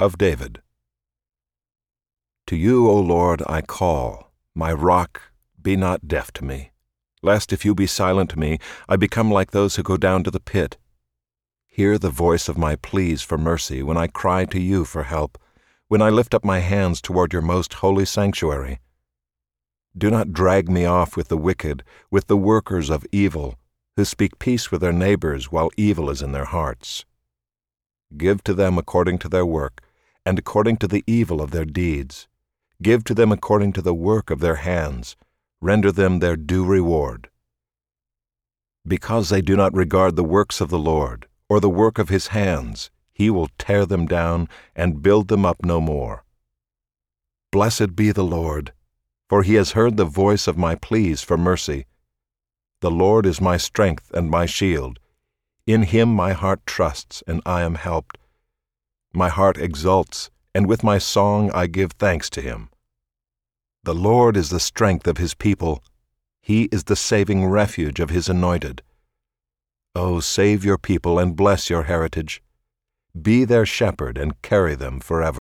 of David. To you, O Lord, I call, my rock, be not deaf to me, lest if you be silent to me, I become like those who go down to the pit. Hear the voice of my pleas for mercy when I cry to you for help, when I lift up my hands toward your most holy sanctuary. Do not drag me off with the wicked, with the workers of evil, who speak peace with their neighbors while evil is in their hearts. Give to them according to their work, and according to the evil of their deeds. Give to them according to the work of their hands. Render them their due reward. Because they do not regard the works of the Lord, or the work of his hands, he will tear them down and build them up no more. Blessed be the Lord, for he has heard the voice of my pleas for mercy. The Lord is my strength and my shield. In him my heart trusts, and I am helped. My heart exults, and with my song I give thanks to him. The Lord is the strength of his people. He is the saving refuge of his anointed. O save your people and bless your heritage. Be their shepherd and carry them forever.